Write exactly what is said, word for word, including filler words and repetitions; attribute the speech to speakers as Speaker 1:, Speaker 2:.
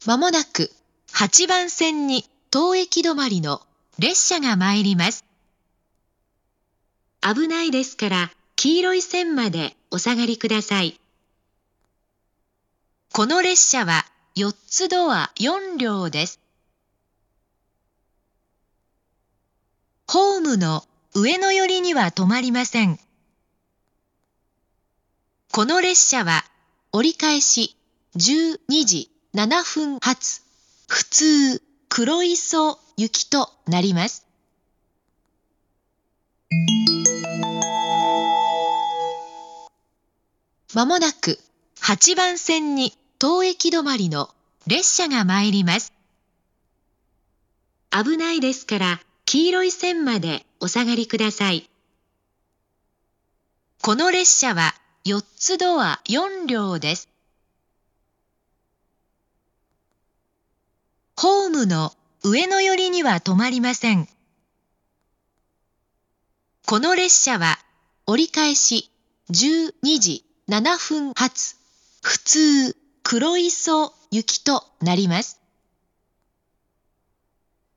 Speaker 1: まもなくはちばん線に当駅止まりの列車が参ります。危ないですから黄色い線までお下がりください。この列車はよっつドアよんりょうです。ホームの上の寄りには止まりません。この列車は折り返しじゅうにじななふん発普通黒磯行きとなります。まもなくはちばん線に当駅止まりの列車が参ります。危ないですから黄色い線までお下がりください。この列車はよっつドアよんりょうです。ホームの上の寄りには止まりません。この列車は折り返しじゅうにじななふん発普通黒磯行きとなります。